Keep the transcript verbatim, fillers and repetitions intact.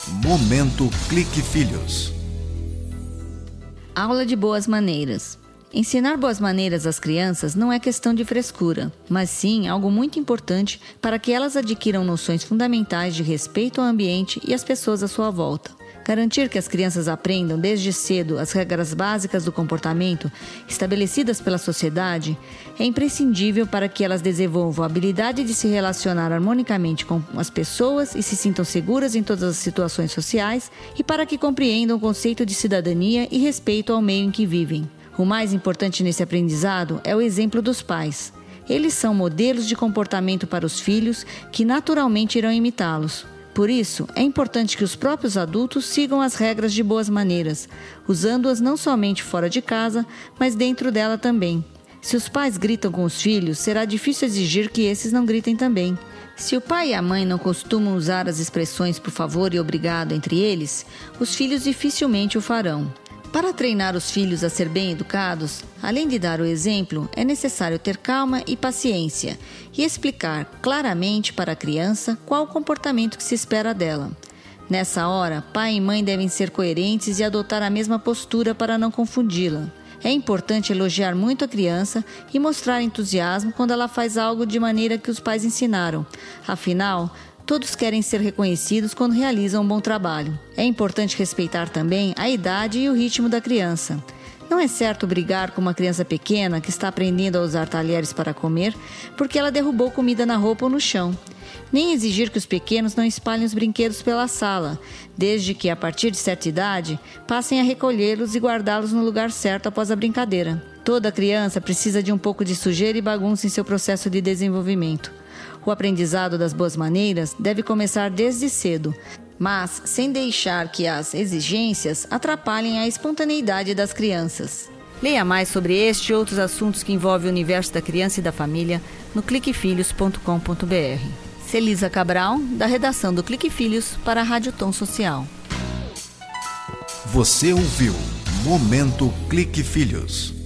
Momento Clique Filhos. Aula de boas maneiras. Ensinar boas maneiras às crianças não é questão de frescura, mas sim algo muito importante para que elas adquiram noções fundamentais de respeito ao ambiente e às pessoas à sua volta. Garantir que as crianças aprendam desde cedo as regras básicas do comportamento estabelecidas pela sociedade é imprescindível para que elas desenvolvam a habilidade de se relacionar harmonicamente com as pessoas e se sintam seguras em todas as situações sociais e para que compreendam o conceito de cidadania e respeito ao meio em que vivem. O mais importante nesse aprendizado é o exemplo dos pais. Eles são modelos de comportamento para os filhos que naturalmente irão imitá-los. Por isso, é importante que os próprios adultos sigam as regras de boas maneiras, usando-as não somente fora de casa, mas dentro dela também. Se os pais gritam com os filhos, será difícil exigir que esses não gritem também. Se o pai e a mãe não costumam usar as expressões por favor e obrigado entre eles, os filhos dificilmente o farão. Para treinar os filhos a ser bem educados, além de dar o exemplo, é necessário ter calma e paciência e explicar claramente para a criança qual o comportamento que se espera dela. Nessa hora, pai e mãe devem ser coerentes e adotar a mesma postura para não confundi-la. É importante elogiar muito a criança e mostrar entusiasmo quando ela faz algo de maneira que os pais ensinaram. Afinal, todos querem ser reconhecidos quando realizam um bom trabalho. É importante respeitar também a idade e o ritmo da criança. Não é certo brigar com uma criança pequena que está aprendendo a usar talheres para comer porque ela derrubou comida na roupa ou no chão. Nem exigir que os pequenos não espalhem os brinquedos pela sala, desde que, a partir de certa idade, passem a recolhê-los e guardá-los no lugar certo após a brincadeira. Toda criança precisa de um pouco de sujeira e bagunça em seu processo de desenvolvimento. O aprendizado das boas maneiras deve começar desde cedo, mas sem deixar que as exigências atrapalhem a espontaneidade das crianças. Leia mais sobre este e outros assuntos que envolvem o universo da criança e da família no clique filhos ponto com ponto b r. Celisa Cabral, da redação do Clique Filhos para a Rádio Tom Social. Você ouviu Momento Clique Filhos.